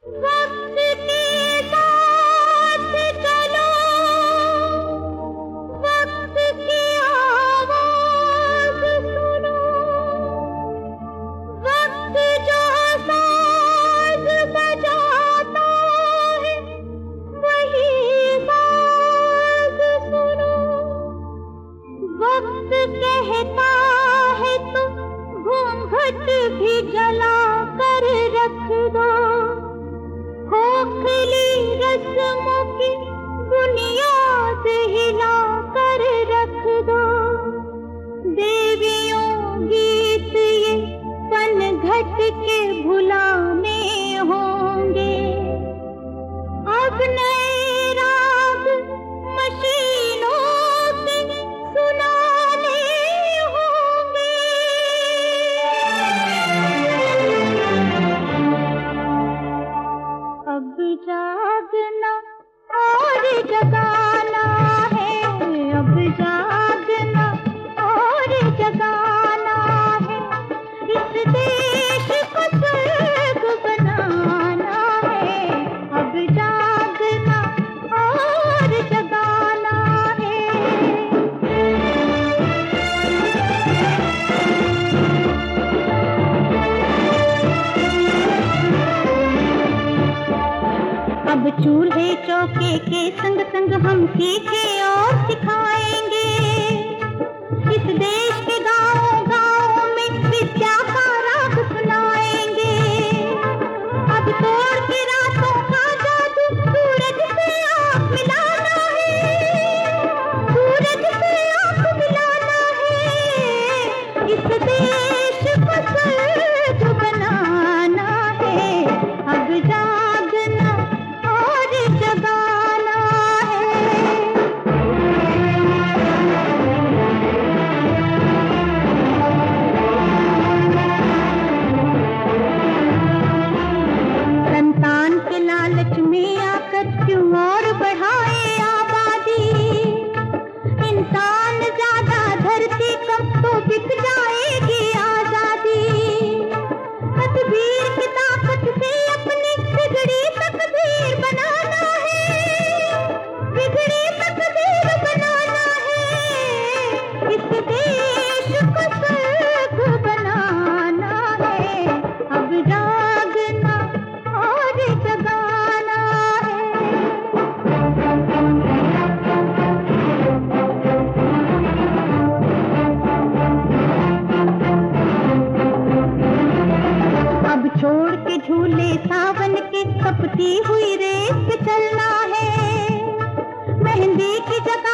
वक्त के साथ चलो, वक्त की आवाज सुनो, वक्त जो साज बजाता है वही साज सुनो। वक्त कहता है तुम घूंघट भी जला कर रख दो, खोखली रस्मों की बुनियाद हिला कर रख दो। देवियों गीत ये पनघट के भुलाने होंगे, अब नए राग मशीनों से सुनाने होंगे। अब जागना और जगाना है, अब जागना और जगाना है, इस देश को स्वर्ग बनाना है। अब जागना और जगाना है। अब चूल्हे चौके के संग संग हम सीखे और सिखाएंगे, इस देश के गाँव गाँव में विद्या का राग सुनाएंगे। अब तोड़ के रातों का जादू सूरज से आँख मिलाना है, सूरज से आँख मिलाना है, इस देश को स्वर्ग बनाना है। अब जागना और जगाना है। संतान के लालच में आकर क्यों और बढ़ाए आबादी, इंसान ज्यादा धरती कम तो बिक जाएगी आजादी। तदबीर की ताकत से अपनी बिगड़ी तकदीर बनाना है, बिगड़ी तकदीर बनाना है, इस देश को स्वर्ग बनाना है। अब जागना और जगाना है। अब छोड़ के झूले सावन के तपती हुई रेत पे चलना है, मेहंदी की जगह